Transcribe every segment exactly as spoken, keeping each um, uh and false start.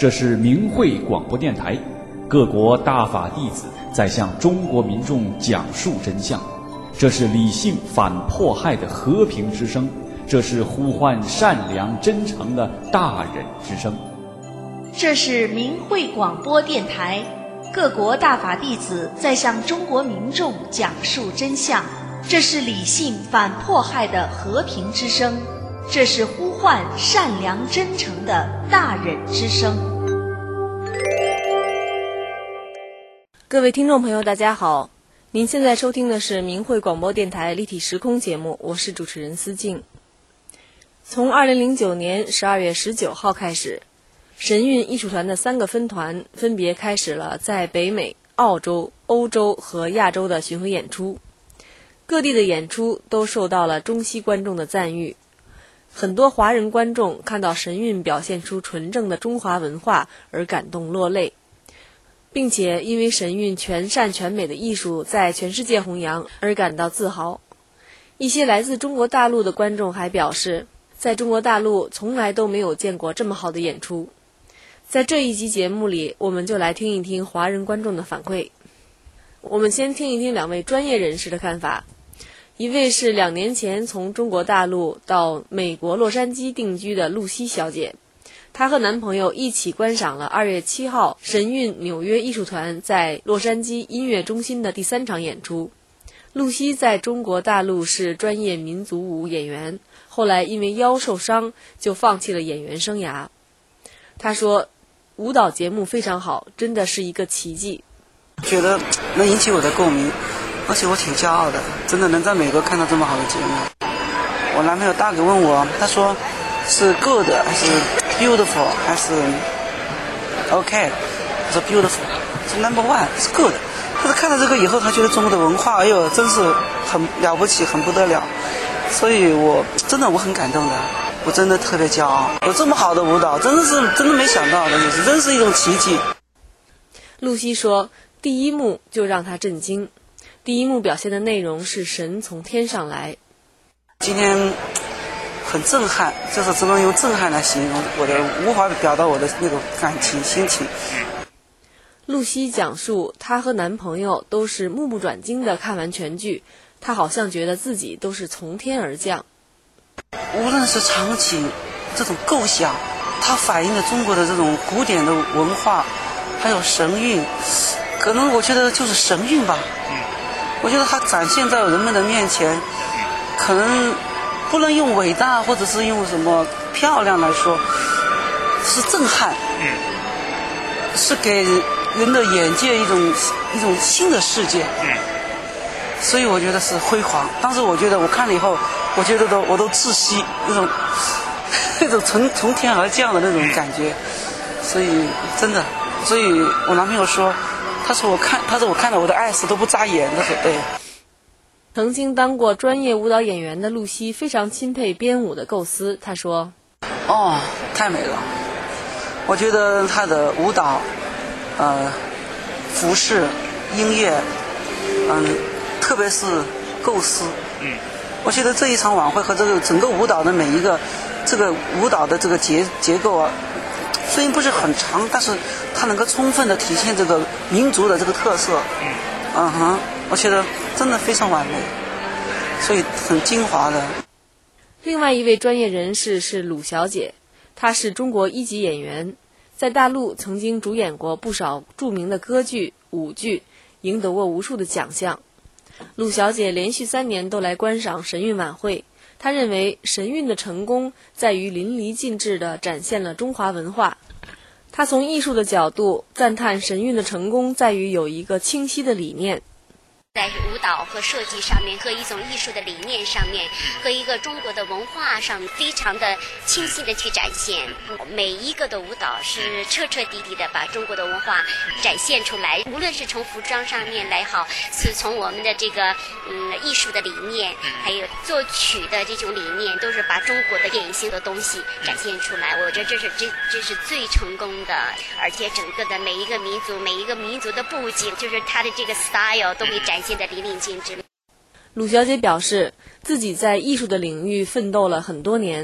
这是明慧广播电台，各国大法弟子在向中国民众讲述真相。这是理性反迫害的和平之声，这是呼唤善良真诚的大忍之声。 这是明慧广播电台，各国大法弟子在向中国民众讲述真相。这是理性反迫害的和平之声，这是呼唤善良真诚的大忍之声。 各位听众朋友大家好，您现在收听的是明慧广播电台立体时空节目，我是主持人思静。从二零零九年十二月十九号开始，神韵艺术团的三个分团分别开始了在北美、澳洲、欧洲和亚洲的巡回演出。各地的演出都受到了中西观众的赞誉，很多华人观众看到神韵表现出纯正的中华文化而感动落泪，并且因为神韵全善全美的艺术在全世界弘扬而感到自豪。一些来自中国大陆的观众还表示，在中国大陆从来都没有见过这么好的演出。在这一集节目里，我们就来听一听华人观众的反馈。我们先听一听两位专业人士的看法。一位是两年前从中国大陆到美国洛杉矶定居的露西小姐，她和男朋友一起观赏了二月七号神韵纽约艺术团在洛杉矶音乐中心的第三场演出。露西在中国大陆是专业民族舞演员，后来因为腰受伤就放弃了演员生涯。她说，舞蹈节目非常好，真的是一个奇迹。 觉得能引起我的共鸣，而且我挺骄傲的，真的能在美国看到这么好的节目。我男朋友大哥问我，他说是 good 还是 beautiful 还是 OK， 我说 beautiful， 是 number one， 是 good。但是看到这个以后，他觉得中国的文化，哎呦，真是很了不起，很不得了。所以我真的我很感动的，我真的特别骄傲，有这么好的舞蹈，真的是真的没想到的，就是真是一种奇迹。 露西说，第一幕就让她震惊。第一幕表现的内容是神从天上来。 今天很震撼，就是只能用震撼来形容，我的无法表达我的那种感情心情。 露西讲述，她和男朋友都是目不转睛地看完全剧，她好像觉得自己都是从天而降。 无论是场景，这种构想，它反映了中国的这种古典的文化，还有神韵，可能我觉得就是神韵吧。我觉得它展现在人们的面前，可能不能用伟大或者是用什么漂亮来说，是震撼，是给人的眼界一种一种新的世界，所以我觉得是辉煌。当时我觉得我看了以后，我觉得都我都窒息，那种那种从从天而降的那种感觉，所以真的，所以我男朋友说。他说我看，他说我看到我的爱死都不眨眼。他说，对。 曾经当过专业舞蹈演员的露西非常钦佩编舞的构思。他说， 哦，太美了！我觉得他的舞蹈，呃，服饰、音乐，嗯，特别是构思，嗯，我觉得这一场晚会和这个整个舞蹈的每一个这个舞蹈的这个结结构啊。虽然不是很长，但是它能够充分的体现这个民族的这个特色。嗯，嗯哼，我觉得真的非常完美，所以很精华的。 另外一位专业人士是鲁小姐，她是中国一级演员，在大陆曾经主演过不少著名的歌剧、舞剧，赢得过无数的奖项。鲁小姐连续三年都来观赏神韵晚会。他认为神韵的成功在于淋漓尽致地展现了中华文化。他从艺术的角度赞叹神韵的成功在于有一个清晰的理念。 在舞蹈和设计上面，和一种艺术的理念上面，和一个中国的文化上，非常的清晰的去展现。每一个的舞蹈是彻彻底底的把中国的文化展现出来，无论是从服装上面来好，是从我们的这个嗯艺术的理念，还有作曲的这种理念，都是把中国的典型的东西展现出来。我觉得这是这这是最成功的，而且整个的每一个民族，每一个民族的布景，就是它的这个 style 都会展现现在淋漓尽致。 鲁小姐表示，自己在艺术的领域奋斗了很多年，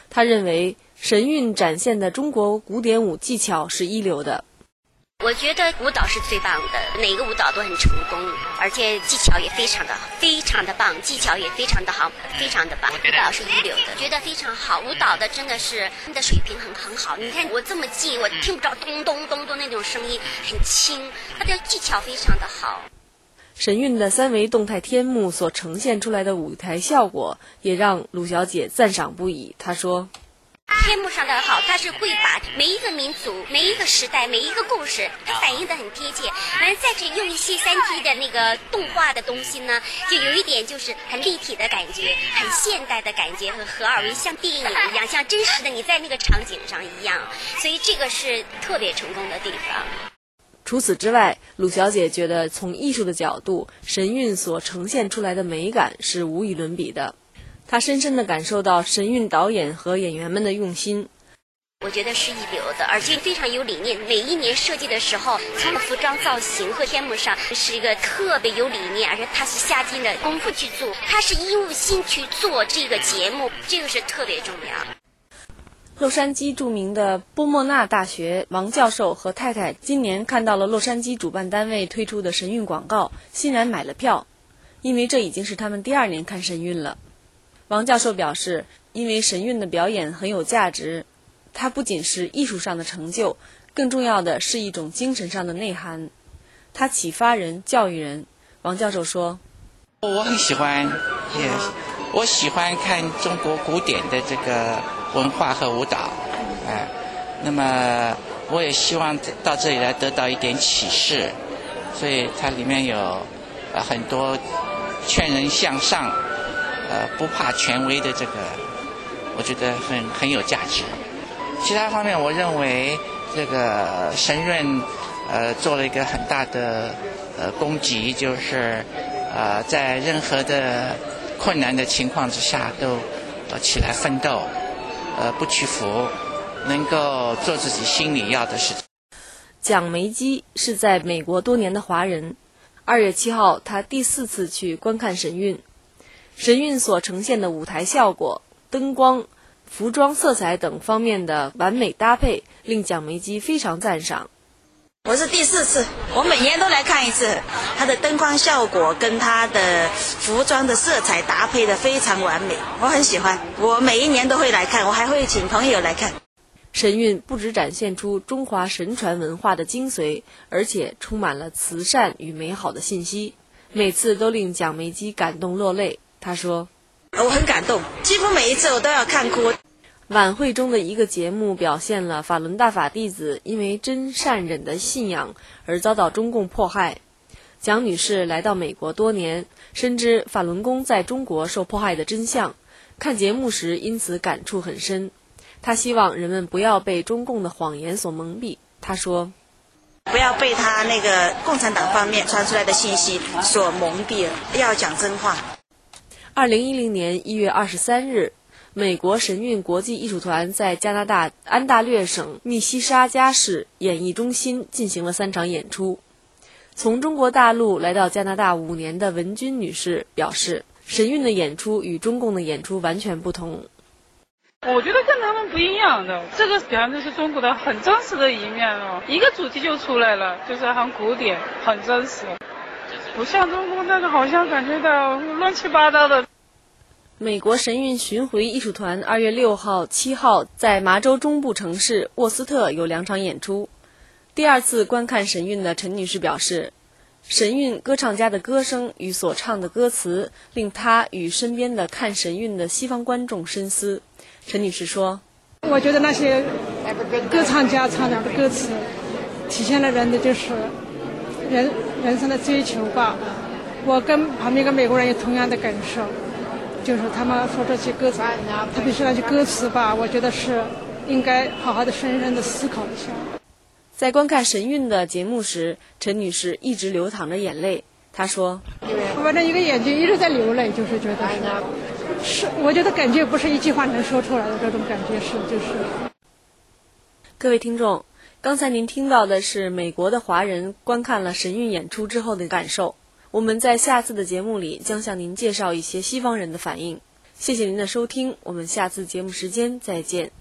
他认为神韵展现的中国古典舞技巧是一流的。 我觉得舞蹈是最棒的，哪个舞蹈都很成功，而且技巧也非常的非常的棒，技巧也非常的好，非常的棒，舞蹈是一流的，觉得非常好。舞蹈的真的是你的水平很很好，你看我这么近，我听不着咚咚咚咚那种声音，很轻，他的技巧非常的好。 神韵的三维动态天幕所呈现出来的舞台效果，也让鲁小姐赞赏不已。她说， 天幕上的好，它是会把每一个民族、每一个时代、每一个故事，它反映得很贴切。完了，再去用一些三 D 的那个动画的东西呢，就有一点就是很立体的感觉，很现代的感觉，很合二为一，像电影一样，像真实的你在那个场景上一样。所以这个是特别成功的地方。 除此之外，鲁小姐觉得从艺术的角度，神韵所呈现出来的美感是无与伦比的。她深深地感受到神韵导演和演员们的用心。 我觉得是一流的，而且非常有理念。每一年设计的时候，从服装造型和天幕上是一个特别有理念，而且他是下尽了功夫去做，他是用心去做这个节目，这个是特别重要。 洛杉矶著名的波莫纳大学王教授和太太今年看到了洛杉矶主办单位推出的神韵广告，欣然买了票，因为这已经是他们第二年看神韵了。王教授表示，因为神韵的表演很有价值，它不仅是艺术上的成就，更重要的是一种精神上的内涵，它启发人、教育人。王教授说， 我很喜欢，也我喜欢看中国古典的这个文化和舞蹈，哎，那么我也希望到这里来得到一点启示，所以它里面有呃很多劝人向上，呃不怕权威的这个，我觉得很很有价值。其他方面，我认为这个神韵呃做了一个很大的呃功绩，就是呃在任何的困难的情况之下都呃起来奋斗。呃，不屈服，能够做自己心里要的事情。 蒋梅基是在美国多年的华人。二月七号，他第四次去观看神韵。神韵所呈现的舞台效果、灯光、服装、色彩等方面的完美搭配，令蒋梅基非常赞赏。 我是第四次，我每年都来看一次。它的灯光效果跟它的服装的色彩搭配的非常完美，我很喜欢。我每一年都会来看，我还会请朋友来看。 神韵不只展现出中华神传文化的精髓，而且充满了慈善与美好的信息，每次都令蒋梅基感动落泪。他说， 我很感动，几乎每一次我都要看哭。 晚会中的一个节目表现了法轮大法弟子因为真善忍的信仰而遭到中共迫害。蒋女士来到美国多年，深知法轮功在中国受迫害的真相，看节目时因此感触很深。她希望人们不要被中共的谎言所蒙蔽。她说， 不要被他那个共产党方面传出来的信息所蒙蔽了，要讲真话。 二零一零年一月二十三日，美国神韵国际艺术团在加拿大安大略省密西沙加市演艺中心进行了三场演出。从中国大陆来到加拿大五年的文君女士表示，神韵的演出与中共的演出完全不同。 我觉得跟他们不一样的，这个表现的是中国的很真实的一面哦，一个主题就出来了，就是很古典，很真实，不像中国那个好像感觉到乱七八糟的。 美国神韵巡回艺术团二月六号、七号在麻州中部城市沃斯特有两场演出。第二次观看神韵的陈女士表示，神韵歌唱家的歌声与所唱的歌词令她与身边的看神韵的西方观众深思。陈女士说， 我觉得那些歌唱家唱的歌词体现了人的就是人人生的追求吧。我跟旁边一个美国人有同样的感受，就是他们说这些歌词，特别是那些歌词吧，我觉得是应该好好的深深的思考一下。 在观看神韵的节目时，陈女士一直流淌着眼泪。她说， 我的一个眼睛一直在流泪，就是觉得是是我觉得感觉不是一句话能说出来的，这种感觉是就是。 各位听众，刚才您听到的是美国的华人观看了神韵演出之后的感受。我们在下次的节目里将向您介绍一些西方人的反应。 谢谢您的收听，我们下次节目时间再见。